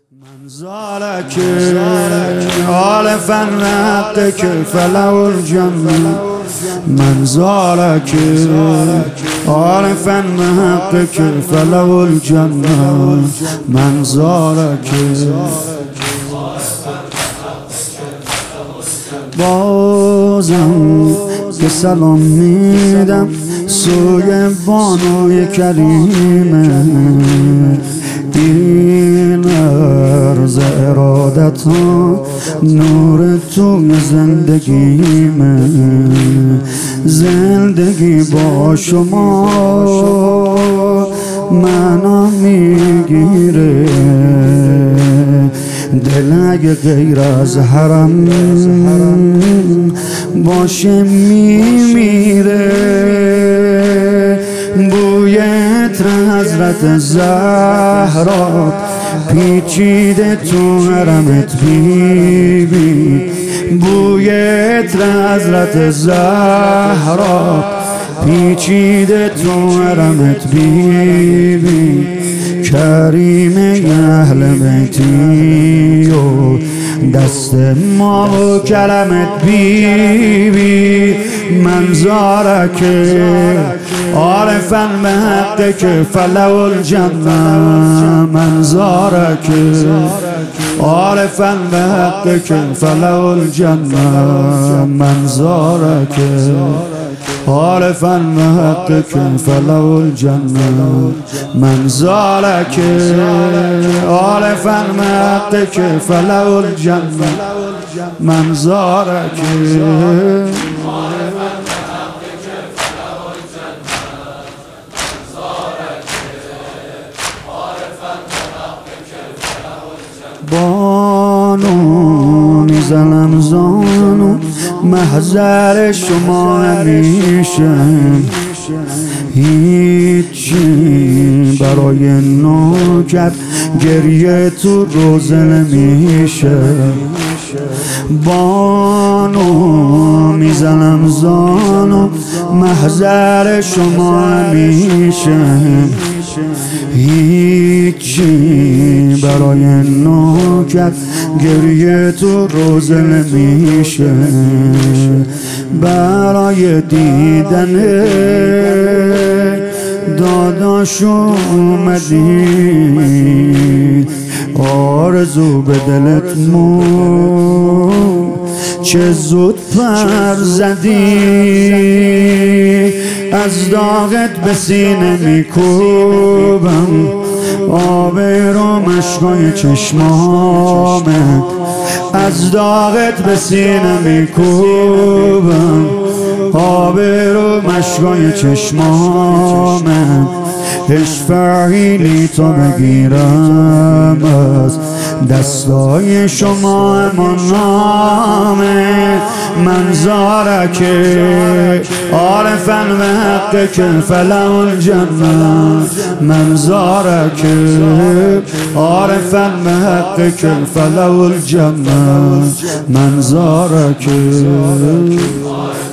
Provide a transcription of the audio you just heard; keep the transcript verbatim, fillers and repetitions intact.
منظرك عالفا حقك فلو الجنة منظرك عالفا حقك فلو الجنة منظرك بازم که سلام میدم سوی بانوی کریمه این عرض ارادت ها نور تو زندگیمه زندگی با شما معنا میگیره دل اگه غیر از حرم باشه میمیره بوی عطر حضرت زهرا پیچیده تو حرمت بی بی بوی عطر حضرت زهرا پیچیده تو حرمت بی بی کریم اهل بیتی و دست ما و کلمت بی بی منظرک عارفا به حقک فلو الجنة منظرک عارفا به حقک فلو الجنة منظرک عارفا به حقك فلو الجنة منظرك عارفا به حقك فلو الجنة منظرك بانو میزنم زانو محضر شما همیشه هیچی برای نوکر گریه تو روزه نمیشه بانو میزنم زانو محضر شما همیشه هیچی برای نوکر گریه تو روزه نمیشه برای دیدن داداش اومدی آرزو به دلت مون چه زود پر زدی از داغت به سینه میکوبم آب رو مشکای چشمامه از داغت به سینه میکوبم آب رو مشکای چشمامه اشفعیلی تا بگیرم از دستای شما امانامه منظرک عارفا به حقک فلو الجنة منظرک عارفا به حقک فلو الجنة منظرک